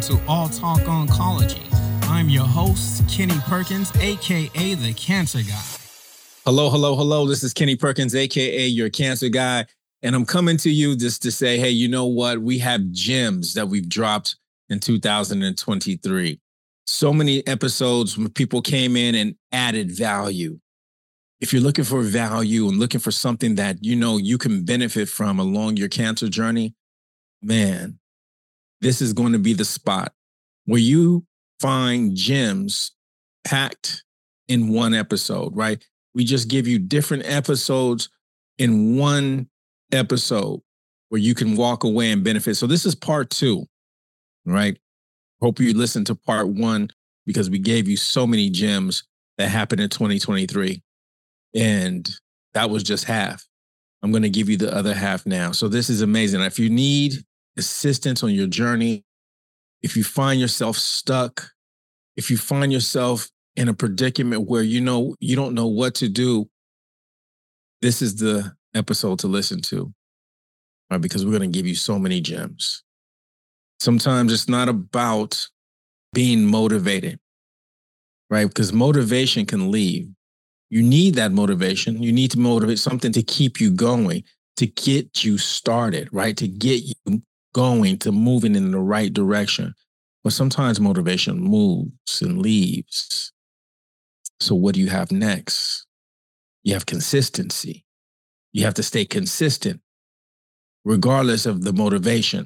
to All Talk Oncology. I'm your host, Kenny Perkins, aka the Cancer Guy. Hello. This is Kenny Perkins, aka your Cancer Guy. And I'm coming to you just to say, hey, you know what? We have gems that we've dropped in 2023. So many episodes when people came in and added value. If you're looking for value and looking for something that you know you can benefit from along your cancer journey, man, this is going to be the spot where you find gems packed in one episode, right? We just give you different episodes in one episode where you can walk away and benefit. So this is part 2, right? Hope you listened to part 1 because we gave you so many gems that happened in 2023. And that was just half. I'm going to give you the other half now. So this is amazing. If you need assistance on your journey, if you find yourself stuck, if you find yourself in a predicament where you don't know what to do, this is the episode to listen to, right? Because we're going to give you so many gems. Sometimes it's not about being motivated, right? Because motivation can leave. You need that motivation. You need to motivate something to keep you going, to get you started, right? To get you going, to moving in the right direction. But sometimes motivation moves and leaves. So what do you have next? You have consistency. You have to stay consistent regardless of the motivation.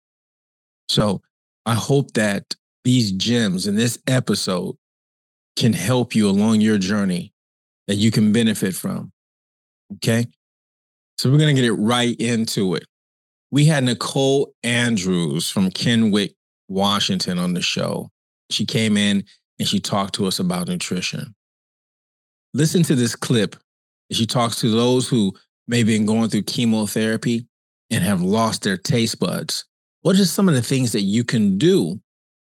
So I hope that these gems in this episode can help you along your journey that you can benefit from. Okay? So we're going to get it right into it. We had Nicole Andrews from Kennewick, Washington on the show. She came in and she talked to us about nutrition. Listen to this clip as she talks to those who may have been going through chemotherapy and have lost their taste buds. What are some of the things that you can do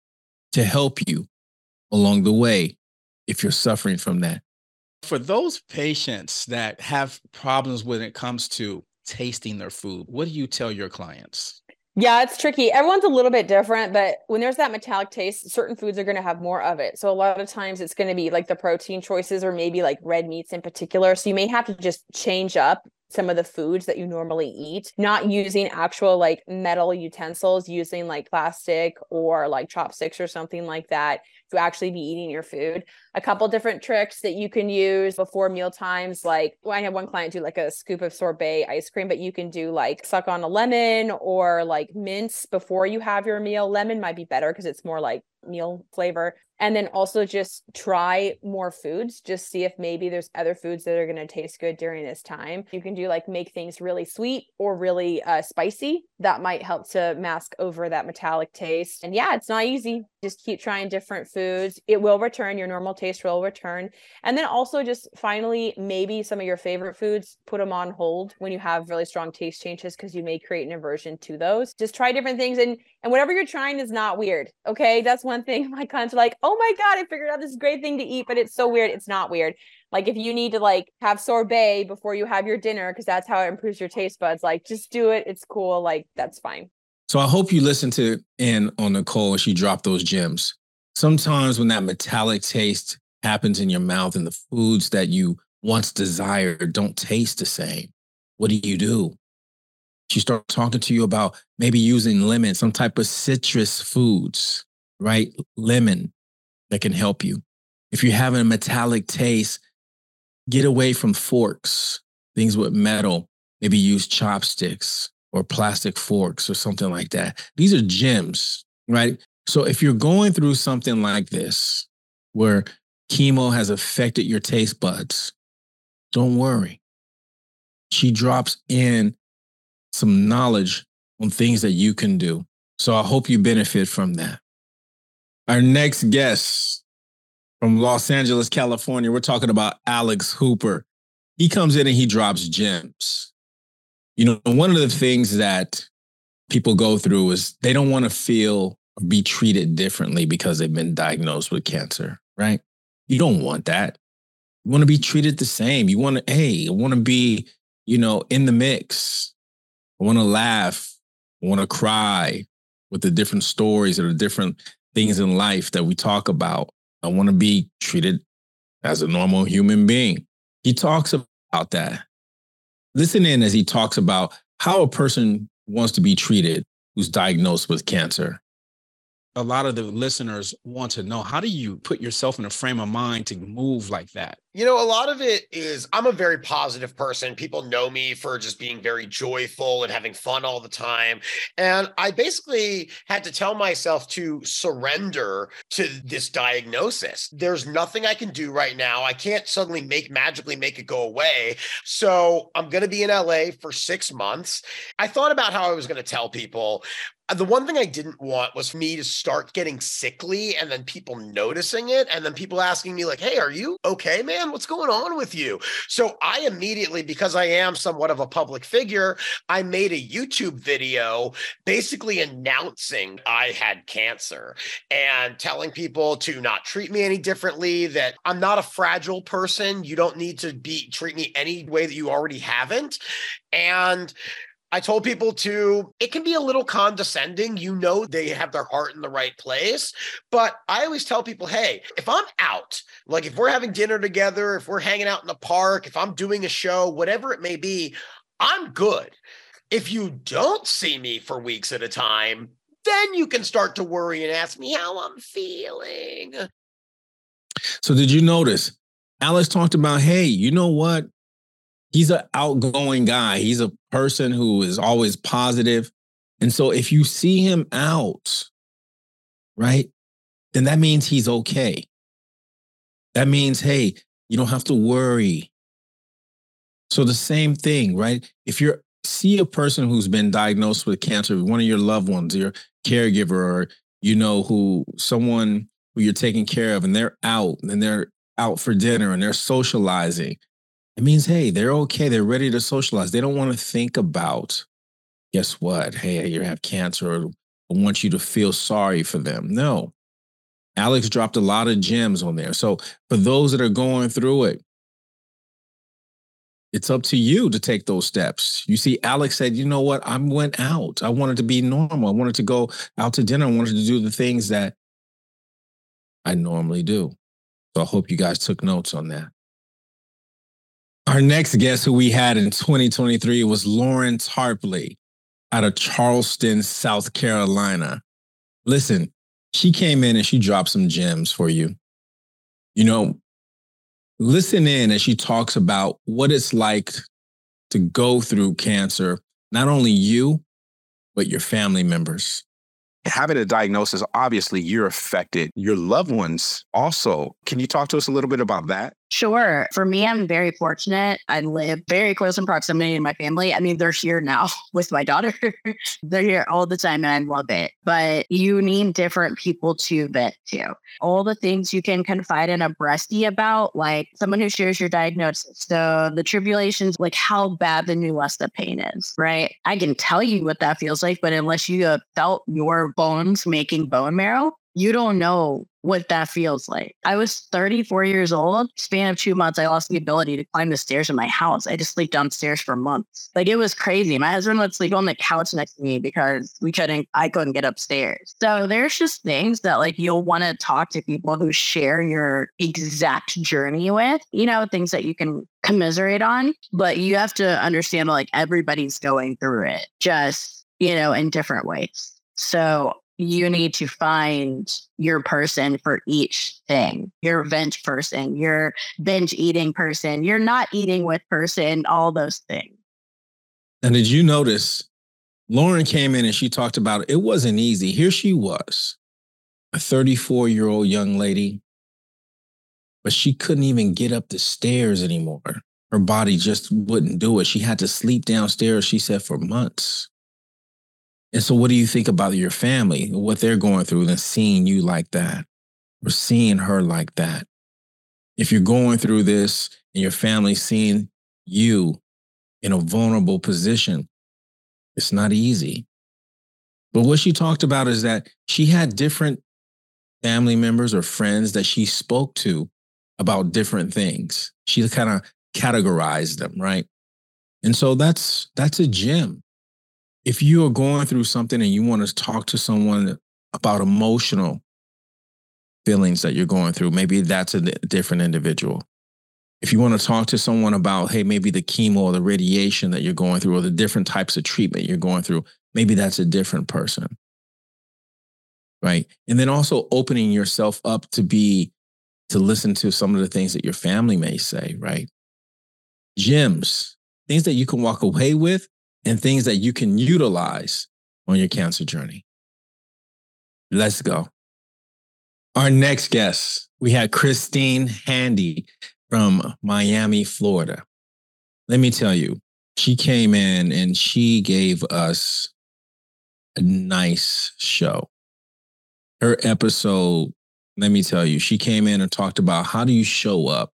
to help you along the way if you're suffering from that? For those patients that have problems when it comes to tasting their food, what do you tell your clients? Yeah, it's tricky. Everyone's a little bit different, but when there's that metallic taste, certain foods are going to have more of it. So a lot of times it's going to be like the protein choices or maybe like red meats in particular. So you may have to just change up some of the foods that you normally eat, not using actual like metal utensils, using like plastic or like chopsticks or something like that to actually be eating your food. A couple different tricks that you can use before meal times. Like I had one client do like a scoop of sorbet ice cream, but you can do like suck on a lemon or like mince before you have your meal. Lemon might be better because it's more like meal flavor. And then also just try more foods, just see if maybe there's other foods that are going to taste good during this time. You can do like make things really sweet or really spicy. That might help to mask over that metallic taste. And yeah, it's not easy. Just keep trying different foods. It will return. Your normal taste will return. And then also just finally, maybe some of your favorite foods, put them on hold when you have really strong taste changes because you may create an aversion to those. Just try different things. And whatever you're trying is not weird. Okay. That's one thing my clients are like, oh my God, I figured out this great thing to eat, but it's so weird. It's not weird. Like if you need to like have sorbet before you have your dinner, because that's how it improves your taste buds, like just do it. It's cool. Like that's fine. So I hope you listen to in on Nicole as she dropped those gems. Sometimes when that metallic taste happens in your mouth and the foods that you once desired don't taste the same, what do? She starts talking to you about maybe using lemon, some type of citrus foods, right? Lemon that can help you. If you're having a metallic taste, get away from forks, things with metal. Maybe use chopsticks or plastic forks or something like that. These are gems, right? So if you're going through something like this, where chemo has affected your taste buds, don't worry. She drops in some knowledge on things that you can do. So I hope you benefit from that. Our next guest from Los Angeles, California, we're talking about Alex Hooper. He comes in and he drops gems. You know, one of the things that people go through is they don't want to feel or be treated differently because they've been diagnosed with cancer, right? You don't want that. You want to be treated the same. You want to, hey, I want to be, in the mix. I want to laugh. I want to cry. with the different stories or the different things in life that we talk about. I want to be treated as a normal human being. He talks about that. Listen in as he talks about how a person wants to be treated who's diagnosed with cancer. A lot of the listeners want to know, how do you put yourself in a frame of mind to move like that? You know, a lot of it is I'm a very positive person. People know me for just being very joyful and having fun all the time. And I basically had to tell myself to surrender to this diagnosis. There's nothing I can do right now. I can't suddenly magically make it go away. So I'm going to be in LA for 6 months. I thought about how I was going to tell people. The one thing I didn't want was for me to start getting sickly and then people noticing it and then people asking me like, hey, are you okay, man? What's going on with you? So I immediately, because I am somewhat of a public figure, I made a YouTube video basically announcing I had cancer and telling people to not treat me any differently, that I'm not a fragile person. You don't need to treat me any way that you already haven't. And I told people it can be a little condescending. You know, they have their heart in the right place. But I always tell people, hey, if I'm out, like if we're having dinner together, if we're hanging out in the park, if I'm doing a show, whatever it may be, I'm good. If you don't see me for weeks at a time, then you can start to worry and ask me how I'm feeling. So did you notice Alex talked about, hey, you know what? He's an outgoing guy. He's a person who is always positive. And so if you see him out, right, then that means he's okay. That means, hey, you don't have to worry. So the same thing, right? If you see a person who's been diagnosed with cancer, one of your loved ones, your caregiver, or, you know, someone who you're taking care of, and they're out for dinner and they're socializing, it means, hey, they're okay. They're ready to socialize. They don't want to think about, guess what? Hey, you have cancer. Or I want you to feel sorry for them. No. Alex dropped a lot of gems on there. So for those that are going through it, it's up to you to take those steps. You see, Alex said, you know what? I went out. I wanted to be normal. I wanted to go out to dinner. I wanted to do the things that I normally do. So I hope you guys took notes on that. Our next guest who we had in 2023 was Lauren Tarpley out of Charleston, South Carolina. Listen, she came in and she dropped some gems for you. You know, listen in as she talks about what it's like to go through cancer, not only you, but your family members. Having a diagnosis, obviously you're affected. Your loved ones also. Can you talk to us a little bit about that? Sure. For me, I'm very fortunate. I live very close in proximity to my family. I mean, they're here now with my daughter. They're here all the time and I love it. But you need different people to vent to. All the things you can confide in a breastie about, like someone who shares your diagnosis. So the tribulations, like how bad the Neulasta pain is, right? I can tell you what that feels like, but unless you have felt your bones making bone marrow, you don't know what that feels like. I was 34 years old. Span of 2 months, I lost the ability to climb the stairs in my house. I just sleep downstairs for months. Like, it was crazy. My husband would sleep on the couch next to me because I couldn't get upstairs. So there's just things that like you'll want to talk to people who share your exact journey with, you know, things that you can commiserate on, but you have to understand like everybody's going through it just, you know, in different ways. So you need to find your person for each thing, your vent person, your binge eating person, your not eating with person, all those things. And did you notice Lauren came in and she talked about it wasn't easy. Here she was, a 34-year-old young lady, but she couldn't even get up the stairs anymore. Her body just wouldn't do it. She had to sleep downstairs, she said, for months. And so what do you think about your family, what they're going through and seeing you like that or seeing her like that? If you're going through this and your family seeing you in a vulnerable position, it's not easy. But what she talked about is that she had different family members or friends that she spoke to about different things. She kind of categorized them, right? And so that's a gem. If you are going through something and you want to talk to someone about emotional feelings that you're going through, maybe that's a different individual. If you want to talk to someone about, hey, maybe the chemo or the radiation that you're going through or the different types of treatment you're going through, maybe that's a different person. Right. And then also opening yourself up to listen to some of the things that your family may say, right? Gems, things that you can walk away with and things that you can utilize on your cancer journey. Let's go. Our next guest, we had Christine Handy from Miami, Florida. Let me tell you, she came in and she gave us a nice show. Her episode, let me tell you, she came in and talked about how do you show up?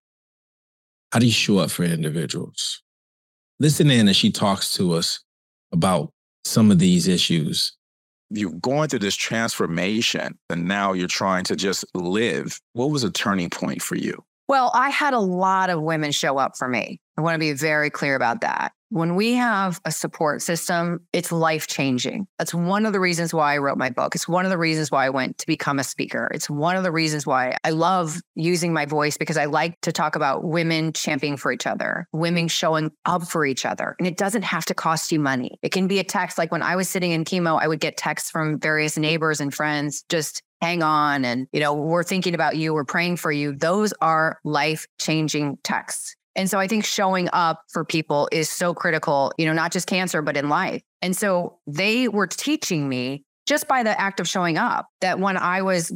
How do you show up for individuals? Listen in as she talks to us about some of these issues. You're going through this transformation and now you're trying to just live. What was a turning point for you? Well, I had a lot of women show up for me. I want to be very clear about that. When we have a support system, it's life-changing. That's one of the reasons why I wrote my book. It's one of the reasons why I went to become a speaker. It's one of the reasons why I love using my voice, because I like to talk about women championing for each other, women showing up for each other. And it doesn't have to cost you money. It can be a text. Like when I was sitting in chemo, I would get texts from various neighbors and friends, just hang on. And, we're thinking about you. We're praying for you. Those are life-changing texts. And so I think showing up for people is so critical, not just cancer, but in life. And so they were teaching me just by the act of showing up that when I was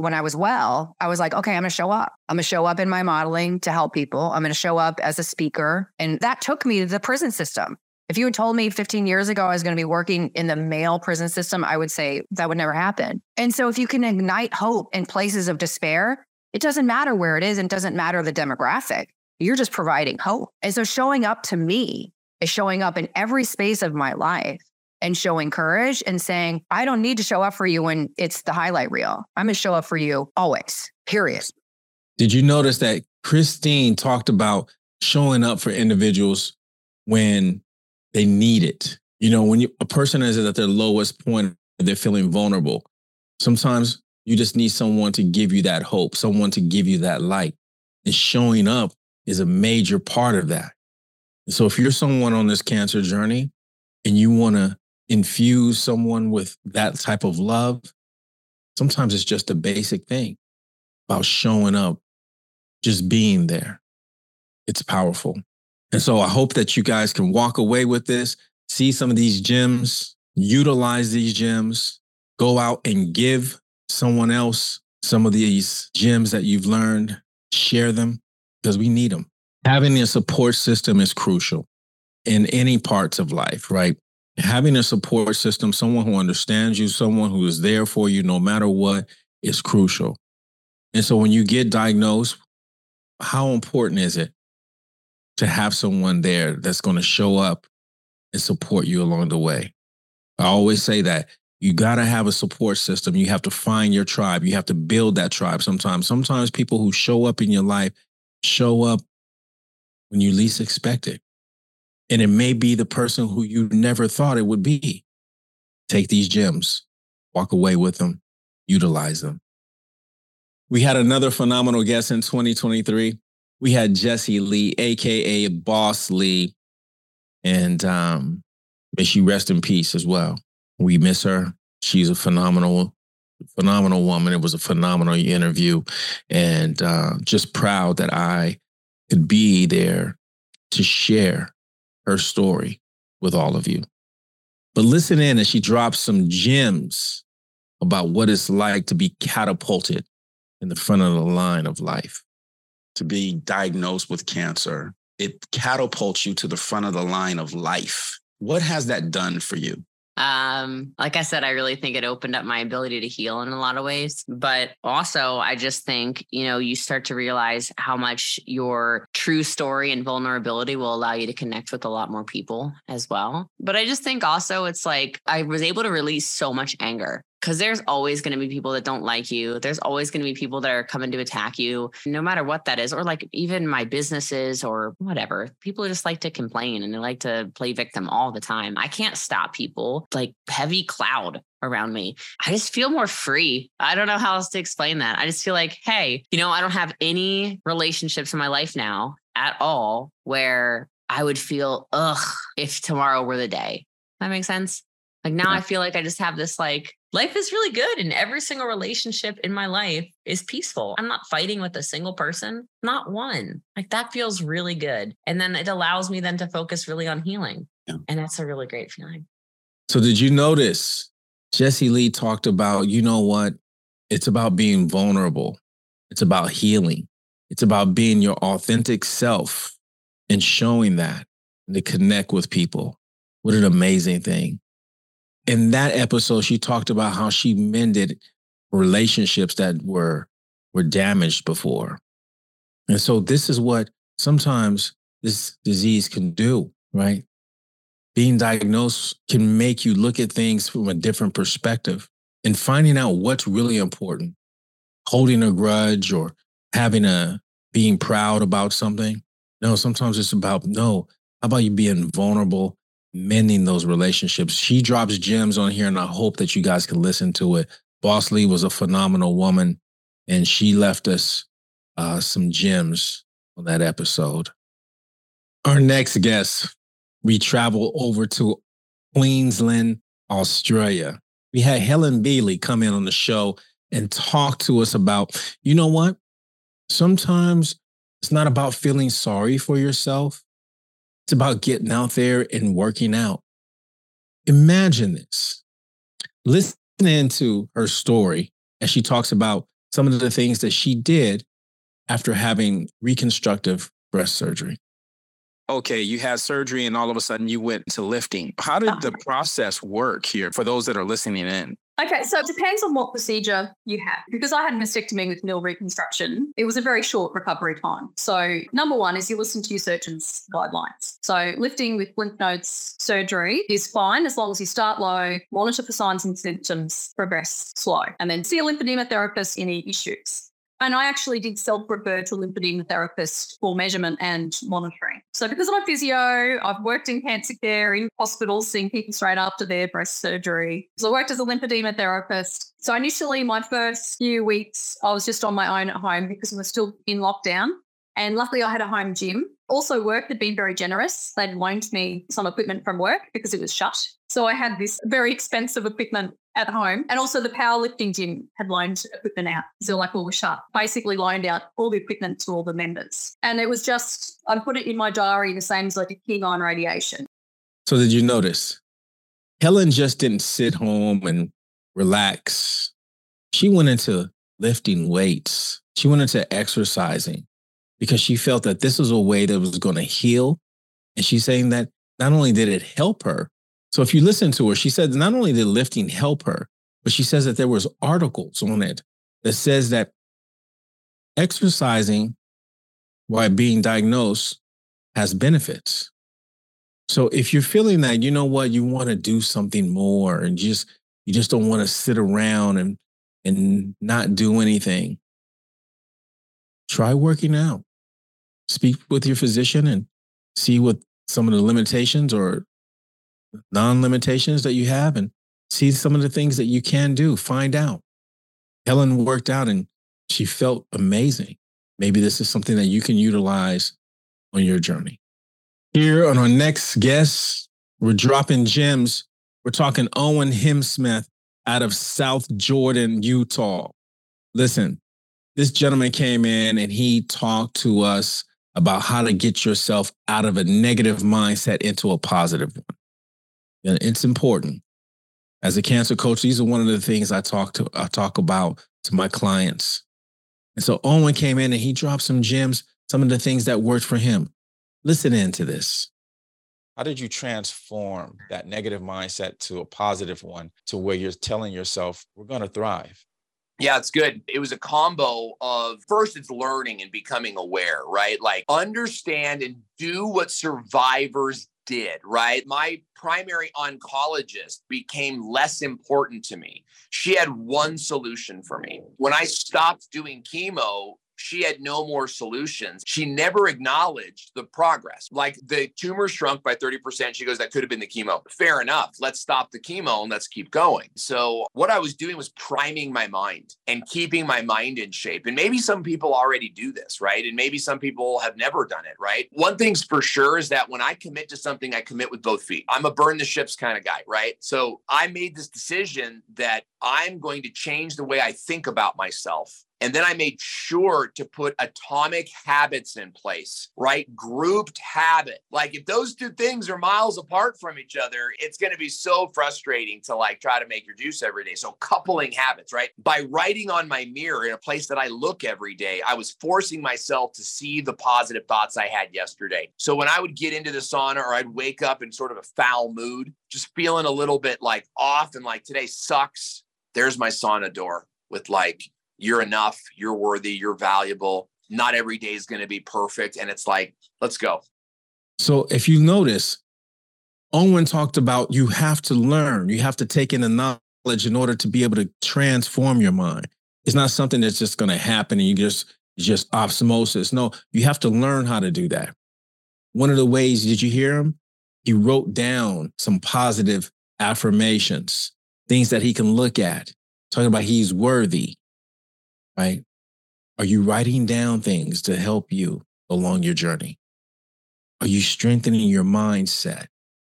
well, I was like, okay, I'm going to show up. I'm going to show up in my modeling to help people. I'm going to show up as a speaker. And that took me to the prison system. If you had told me 15 years ago I was going to be working in the male prison system, I would say that would never happen. And so if you can ignite hope in places of despair, it doesn't matter where it is. And it doesn't matter the demographic. You're just providing hope. And so showing up to me is showing up in every space of my life and showing courage and saying, I don't need to show up for you when it's the highlight reel. I'm going to show up for you always, period. Did you notice that Christine talked about showing up for individuals when they need it? When a person is at their lowest point, they're feeling vulnerable. Sometimes you just need someone to give you that hope, someone to give you that light. And showing up is a major part of that. So if you're someone on this cancer journey and you want to infuse someone with that type of love, sometimes it's just a basic thing about showing up, just being there. It's powerful. And so I hope that you guys can walk away with this, see some of these gems, utilize these gems, go out and give someone else some of these gems that you've learned, share them, because we need them. Having a support system is crucial in any parts of life, right? Having a support system, someone who understands you, someone who is there for you no matter what, is crucial. And so when you get diagnosed, how important is it to have someone there that's going to show up and support you along the way? I always say that you got to have a support system. You have to find your tribe. You have to build that tribe sometimes. Sometimes people who show up in your life show up when you least expect it. And it may be the person who you never thought it would be. Take these gems, walk away with them, utilize them. We had another phenomenal guest in 2023. We had Jessie Lee, AKA Boss Lee. And may she rest in peace as well. We miss her. She's a phenomenal woman. It was a phenomenal interview, and just proud that I could be there to share her story with all of you. But listen in as she drops some gems about what it's like to be catapulted in the front of the line of life. To be diagnosed with cancer, it catapults you to the front of the line of life. What has that done for you? Like I said, I really think it opened up my ability to heal in a lot of ways. But also, I just think, you start to realize how much your true story and vulnerability will allow you to connect with a lot more people as well. But I just think also it's like I was able to release so much anger Because there's always going to be people that don't like you. There's always going to be people that are coming to attack you, no matter what that is. Or like even my businesses or whatever. People just like to complain and they like to play victim all the time. I can't stop people. Like heavy cloud around me. I just feel more free. I don't know how else to explain that. I just feel like, hey, I don't have any relationships in my life now at all where I would feel, if tomorrow were the day. That makes sense? Like now I feel like I just have this like, life is really good and every single relationship in my life is peaceful. I'm not fighting with a single person, not one. Like that feels really good. And then it allows me then to focus really on healing. Yeah. And that's a really great feeling. So did you notice Jessie Lee talked about, it's about being vulnerable. It's about healing. It's about being your authentic self and showing that and to connect with people. What an amazing thing. In that episode, she talked about how she mended relationships that were damaged before. And so this is what sometimes this disease can do, right? Being diagnosed can make you look at things from a different perspective and finding out what's really important. Holding a grudge or being proud about something. No, sometimes it's about, how about you being vulnerable, mending those relationships. She drops gems on here and I hope that you guys can listen to it. Boss Lee was a phenomenal woman and she left us some gems on that episode. Our next guest, we travel over to Queensland, Australia. We had Helen Bealey come in on the show and talk to us about, sometimes it's not about feeling sorry for yourself. It's about getting out there and working out. Imagine this. Listening to her story as she talks about some of the things that she did after having reconstructive breast surgery. Okay, you had surgery and all of a sudden you went to lifting. How did the process work here for those that are listening in? Okay, so it depends on what procedure you have. Because I had a mastectomy with nil reconstruction, it was a very short recovery time. So number one is you listen to your surgeon's guidelines. So lifting with lymph nodes surgery is fine as long as you start low, monitor for signs and symptoms, progress slow, and then see a lymphedema therapist any issues. And I actually did self-refer to a lymphedema therapist for measurement and monitoring. So because I'm a physio, I've worked in cancer care in hospitals, seeing people straight after their breast surgery. So I worked as a lymphedema therapist. So initially, my first few weeks, I was just on my own at home because we were still in lockdown. And luckily, I had a home gym. Also, work had been very generous. They'd loaned me some equipment from work because it was shut. So I had this very expensive equipment at home. And also the powerlifting gym had loaned equipment out. So like all was shut. Basically loaned out all the equipment to all the members. And it was just, I put it in my diary the same as I did chemo and radiation. So did you notice? Helen just didn't sit home and relax. She went into lifting weights. She went into exercising because she felt that this was a way that was going to heal. And she's saying that not only did it help her, so if you listen to her, she said not only did lifting help her, but she says that there was articles on it that says that exercising while being diagnosed has benefits. So if you're feeling that, you want to do something more and you just don't want to sit around and not do anything, try working out. Speak with your physician and see what some of the limitations or non-limitations that you have and see some of the things that you can do. Find out. Helen worked out and she felt amazing. Maybe this is something that you can utilize on your journey. Here on our next guest, we're dropping gems. We're talking Owen Himsmith out of South Jordan, Utah. Listen, this gentleman came in and he talked to us about how to get yourself out of a negative mindset into a positive one. And it's important. As a cancer coach, these are one of the things I talk about to my clients. And so Owen came in and he dropped some gems, some of the things that worked for him. Listen into this. How did you transform that negative mindset to a positive one to where you're telling yourself, we're going to thrive? Yeah, it's good. It was a combo of first it's learning and becoming aware, right? Like understand and do what survivors did, right? My primary oncologist became less important to me. She had one solution for me. When I stopped doing chemo, she had no more solutions. She never acknowledged the progress. Like the tumor shrunk by 30%. She goes, that could have been the chemo. Fair enough. Let's stop the chemo and let's keep going. So what I was doing was priming my mind and keeping my mind in shape. And maybe some people already do this, right? And maybe some people have never done it, right? One thing's for sure is that when I commit to something, I commit with both feet. I'm a burn the ships kind of guy, right? So I made this decision that I'm going to change the way I think about myself. And then I made sure to put atomic habits in place, right? Grouped habit. Like if those two things are miles apart from each other, it's going to be so frustrating to like try to make your juice every day. So coupling habits, right? By writing on my mirror in a place that I look every day, I was forcing myself to see the positive thoughts I had yesterday. So when I would get into the sauna or I'd wake up in sort of a foul mood, just feeling a little bit like off and like today sucks, there's my sauna door with like, you're enough, you're worthy, you're valuable. Not every day is going to be perfect. And it's like, let's go. So if you notice, Owen talked about you have to learn, you have to take in the knowledge in order to be able to transform your mind. It's not something that's just going to happen and you just osmosis. No, you have to learn how to do that. One of the ways, did you hear him? He wrote down some positive affirmations, things that he can look at, talking about he's worthy. Right? Are you writing down things to help you along your journey? Are you strengthening your mindset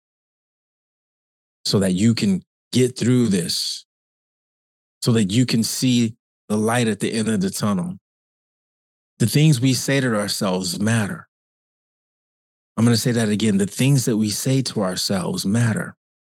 so that you can get through this, so that you can see the light at the end of the tunnel? The things we say to ourselves matter. I'm going to say that again. The things that we say to ourselves matter.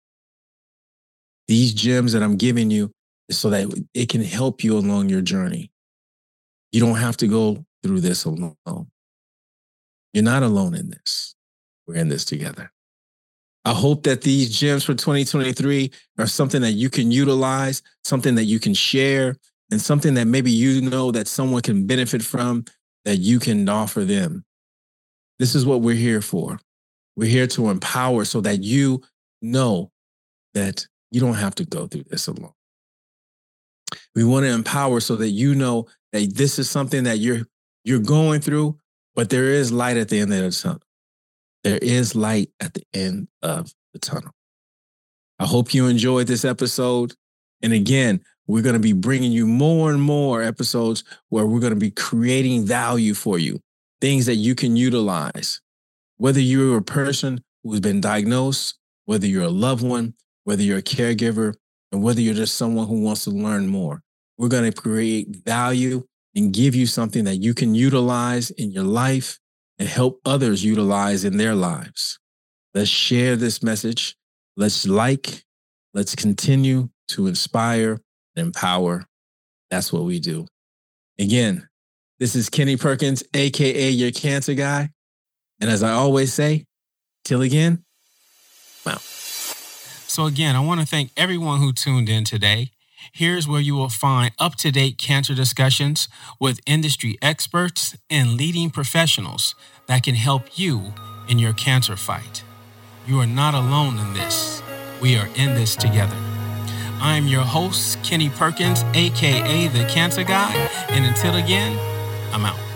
These gems that I'm giving you is so that it can help you along your journey. You don't have to go through this alone. You're not alone in this. We're in this together. I hope that these gems for 2023 are something that you can utilize, something that you can share, and something that maybe you know that someone can benefit from, that you can offer them. This is what we're here for. We're here to empower so that you know that you don't have to go through this alone. We want to empower so that you know that this is something that you're going through, but there is light at the end of the tunnel. There is light at the end of the tunnel. I hope you enjoyed this episode. And again, we're going to be bringing you more and more episodes where we're going to be creating value for you, things that you can utilize. Whether you're a person who's been diagnosed, whether you're a loved one, whether you're a caregiver, and whether you're just someone who wants to learn more. We're going to create value and give you something that you can utilize in your life and help others utilize in their lives. Let's share this message. Let's let's continue to inspire and empower. That's what we do. Again, this is Kenny Perkins, AKA your cancer guy. And as I always say, till again, I'm out. So again, I want to thank everyone who tuned in today. Here's where you will find up-to-date cancer discussions with industry experts and leading professionals that can help you in your cancer fight. You are not alone in this. We are in this together. I'm your host, Kenny Perkins, AKA The Cancer Guy. And until again, I'm out.